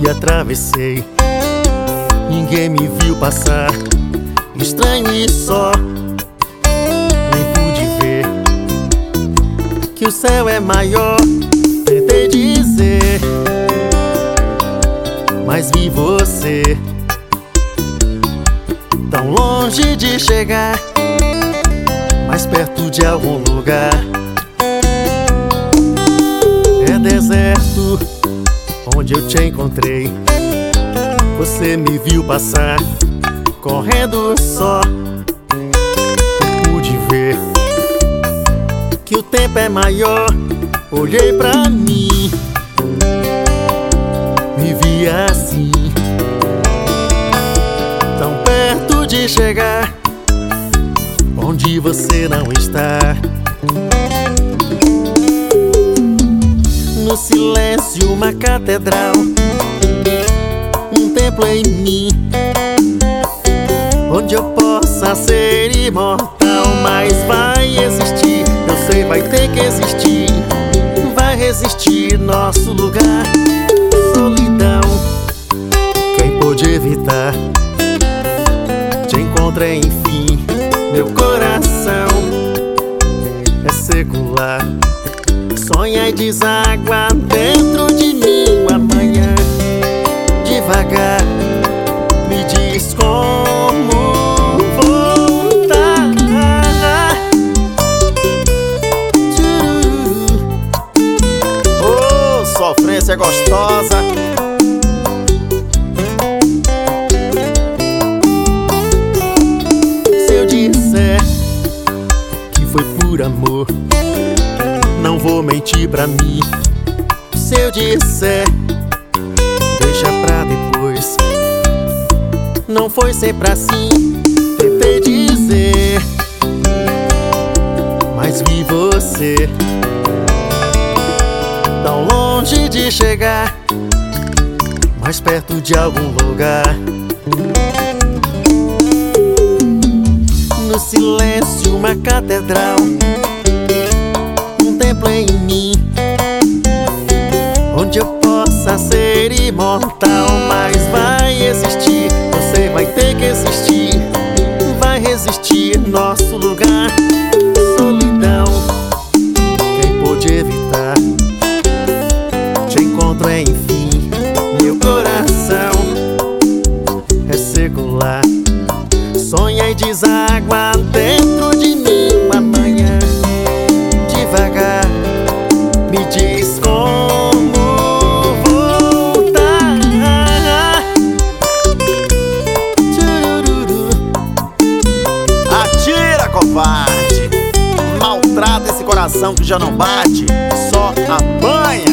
atravessei, ninguém me viu passar. Estranho e só, nem pude ver que o céu é maior. Tentei dizer, mas vi você tão longe de chegar, mais perto de algum lugar. É deserto onde eu te encontrei, você me viu passar, correndo só. Eu pude ver que o tempo é maior. Olhei pra mim, me vi assim, tão perto de chegar onde você não está. No silêncio uma catedral, um templo em mim, onde eu possa ser imortal. Mas vai existir, eu sei, vai ter que existir, vai resistir nosso lugar. Solidão, quem pôde evitar? Te encontrei enfim, meu coração é secular. Sonha e deságua dentro de mim o amanhã. Devagar, me diz como voltar. Oh, sofrência gostosa. Se eu disser que foi por amor, não vou mentir pra mim. Se eu disser, deixa pra depois, não foi sempre assim. Tentei dizer, mas vi você tão longe de chegar, mais perto de algum lugar. No silêncio uma catedral, um templo em mim, onde eu possa ser imortal. Mas vai existir, você vai ter que existir, vai resistir nosso lugar. Solidão, quem pôde evitar? Te encontro enfim, meu coração é secular. Sonha e deságua dentro de mim o amanhã. Devagar, me diz como voltar. Atira, covarde! Maltrata esse coração que já não bate, só apanha.